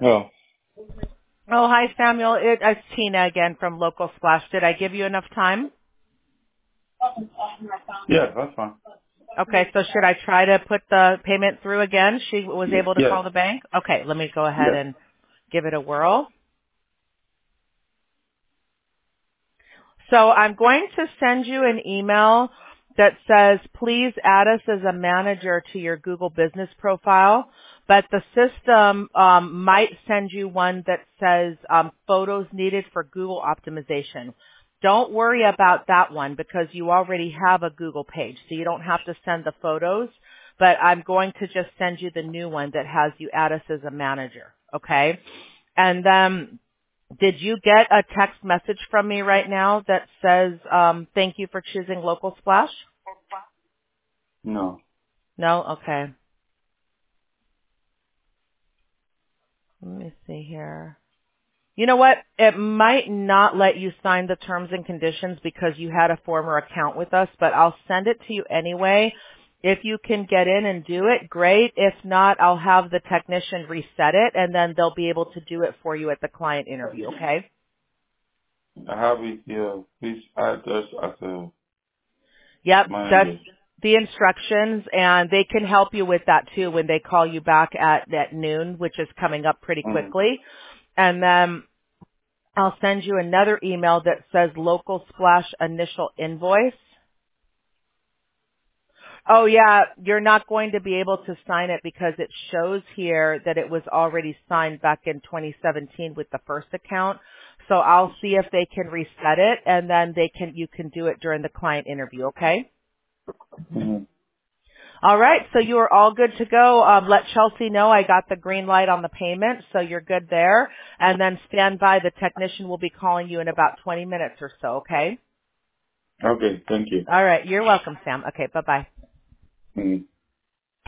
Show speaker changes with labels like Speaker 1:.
Speaker 1: Oh,
Speaker 2: Oh, hi, Samuel. It's Tina again from Local Splash. Did I give you enough time?
Speaker 1: yeah, that's fine.
Speaker 2: Okay, so should I try to put the payment through again? She was able to
Speaker 1: Yes,
Speaker 2: call the bank? Okay, let me go ahead
Speaker 1: yes.
Speaker 2: and give it a whirl. So I'm going to send you an email that says, please add us as a manager to your Google business profile. But the system might send you one that says photos needed for Google optimization. Don't worry about that one because you already have a Google page, so you don't have to send the photos. But I'm going to just send you the new one that has you add us as a manager, okay? And then did you get a text message from me right now that says, thank you for choosing Local Splash?
Speaker 1: No.
Speaker 2: No? Okay. Let me see here. You know what? It might not let you sign the terms and conditions because you had a former account with us, but I'll send it to you anyway. If you can get in and do it, great. If not, I'll have the technician reset it and then they'll be able to do it for you at the client interview, okay?
Speaker 1: I have it here. Please add us as a
Speaker 2: Yep, that's
Speaker 1: manager.
Speaker 2: the instructions, and they can help you with that too when they call you back at noon, which is coming up pretty
Speaker 1: Mm.
Speaker 2: quickly. And then I'll send you another email that says Local Splash initial invoice. Oh yeah, you're not going to be able to sign it because it shows here that it was already signed back in 2017 with the first account. So I'll see if they can reset it and then you can do it during the client interview, okay?
Speaker 1: Mm-hmm.
Speaker 2: All right, so you are all good to go. Let Chelsea know I got the green light on the payment, so you're good there. And then stand by. The technician will be calling you in about 20 minutes or so, okay?
Speaker 1: Okay, thank you.
Speaker 2: All right, you're welcome, Sam. Okay, bye-bye.
Speaker 1: Mm.